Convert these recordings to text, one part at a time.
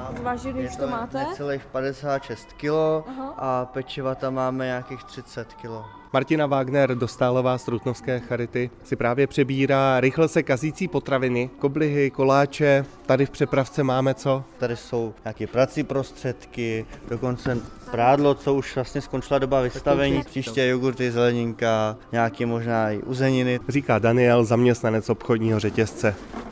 zvážili, když to máte? Necelých 56 kg a pečiva tam máme nějakých 30 kg. Martina Wagner, Dostálová z Trutnovské charity, si právě přebírá rychle se kazící potraviny, koblihy, koláče. Tady v přepravce máme co? Tady jsou nějaké prací prostředky, dokonce prádlo, co už vlastně skončila doba vystavení, příště jogurty, zeleninka, nějaké možná i uzeniny. Říká Daniel, zaměstnanec obchodního řetězce.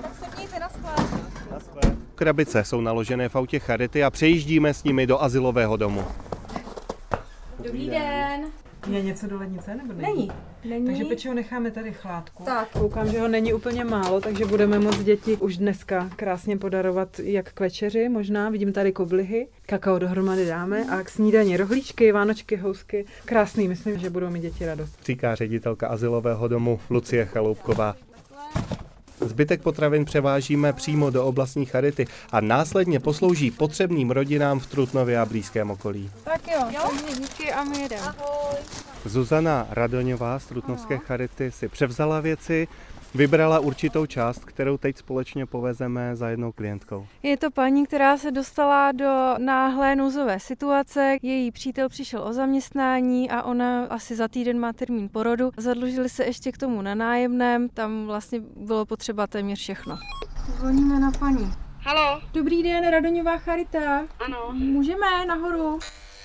Krabice jsou naložené v autě charity a přejíždíme s nimi do azylového domu. Dobrý den. Je něco do lednice nebo není? Není. Takže pečivo necháme tady chládku. Tak. Koukám, že ho není úplně málo, takže budeme moct děti už dneska krásně podarovat jak k večeři, možná. Vidím tady koblihy, kakao dohromady dáme a k snídani rohlíčky, vánočky, housky. Krásný, myslím, že budou mít děti radost. Říká ředitelka azylového domu Lucie Chaloupková. Zbytek potravin převážíme přímo do oblastní charity a následně poslouží potřebným rodinám v Trutnově a blízkém okolí. Tak jo, takže díky a my jedeme. Ahoj. Zuzana Radoňová z Trutnovské charity si převzala věci, vybrala určitou část, kterou teď společně povezeme za jednou klientkou. Je to paní, která se dostala do náhlé nouzové situace. Její přítel přišel o zaměstnání a ona asi za týden má termín porodu. Zadlužili se ještě k tomu na nájemném, tam vlastně bylo potřeba téměř všechno. Zvoníme na paní. Halo. Dobrý den, Radoňová charita. Ano. Můžeme nahoru?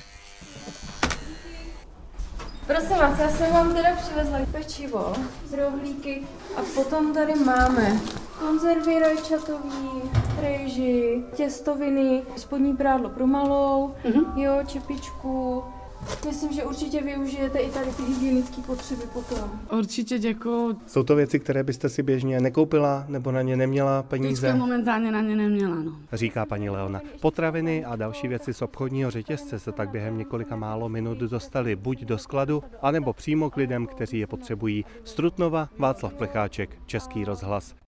Prosím vás, já jsem vám teda přivezla pečivo, rohlíky a potom tady máme konzervy rajčatový, rejži, těstoviny, spodní prádlo pro malou, jo, čepičku. Myslím, že určitě využijete i tady ty hygienické potřeby potom. Určitě děkuju. Jsou to věci, které byste si běžně nekoupila nebo na ně neměla peníze? Teďka momentálně na ně neměla, no. Říká paní Leona. Potraviny a další věci z obchodního řetězce se tak během několika málo minut dostaly buď do skladu, anebo přímo k lidem, kteří je potřebují. Z Trutnova Václav Plecháček, Český rozhlas.